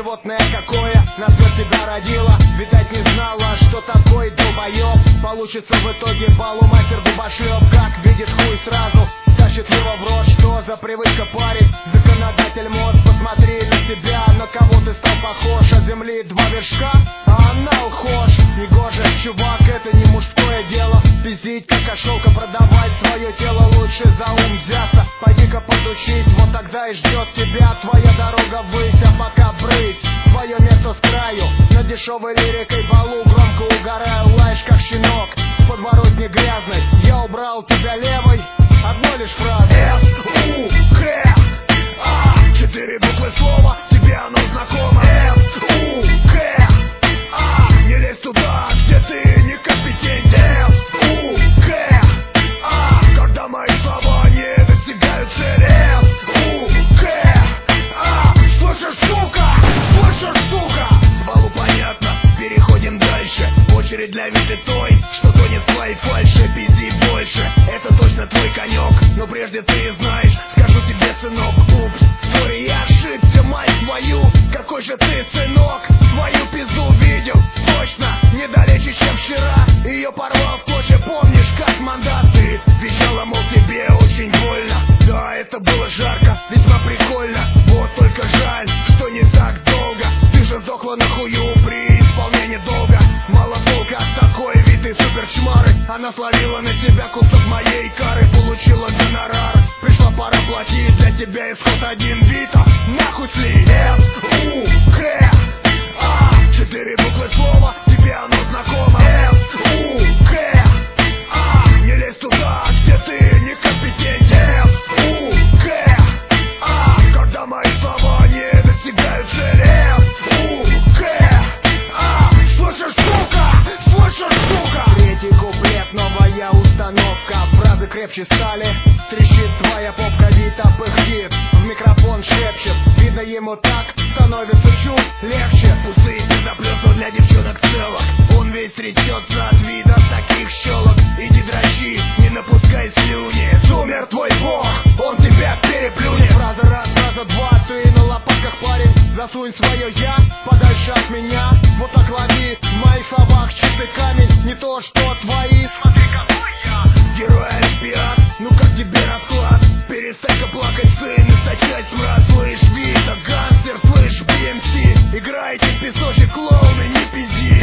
животное какое на свет тебя родило. Видать не знала, что такой долбоёб. Получится в итоге полумастер дубошлёп. Как видит хуй сразу тащит его в рот. Что за привычка, парень? Законодатель мод. Посмотри на себя, на кого ты стал похож. От земли два вершка, а она ухож. Негоже, чувак, это не мужское дело. Пиздить как ошелка, продавать свое тело. Лучше за ум взяться, пойди-ка подучись. Вот тогда и ждет тебя твоя дорога ввысь. А пока брысь, твое место с краю. На дешевой лирикой балу громко угораю. Лаешь как щенок, с подворотни грязной. Я убрал тебя левой, одной лишь фразой. F-U-K-A. 4 буквы слова, тебе оно знакомо. F-U-K-A. Не лезь туда, где ты некомпетентен. F-U-K-A. Когда мои слова не достигают цели. F-U-K-A. Слышишь, сука? Слышишь, сука? С балу понятно, переходим дальше. Очередь для вида той, что тонет в своей фальши. Пизди больше, это точно твой конек. Но прежде ты знаешь, скажу тебе, сынок. Упс, сори, я ошибся, мать твою. Какой же ты, сынок, твою пизду видел. Точно, недалече, чем вчера. Ее порвал в клочья, помнишь, как мандат. Ты визжала, мол, тебе очень больно. Да, это было жарко, весьма прикольно. Вот только жаль, что не так долго. Ты же сдохла на хую при исполнении долга. Мало толка от такой вид и суперчмары. Она словила на себя кусок моей кары. Получила гонорар, пришла пора платить. Для тебя исход один, Вита, нахуй сли. F-U-K-A. 4 буквы слова, тебе оно знакомо. F-U-K-A. Не лезь туда, где ты некомпетентен. F-U-K-A. Когда мои слова не достигают цели. F-U-K-A. Слышишь, сука? Слышишь, сука? Третий куплет, новая установка. Фразы крепче стали. Трещит твоя попка, Вита пыхтит. В микрофон шепчет. Видно, ему так становится чуть легче. Усы пиздоплёсу для девчонок целых. Он весь трясется от вида таких щелок. Иди дрочи, не напускай слюни. Сумер твой бог, он тебя переплюнет. Фраза раз, фраза два, ты на лопатках, парень. Засунь свое я подальше от меня. Вот так лови в моих словах чистый камень. Не то, что твои. Смотри, какой я. Герой Олимпиад, ну как тебе расклад? Перестань-ка плакать, сын, источать смрад. Слышь, Вита, гангстер, слышь, BMC. Играйте в песочек, клоуны, не пизди.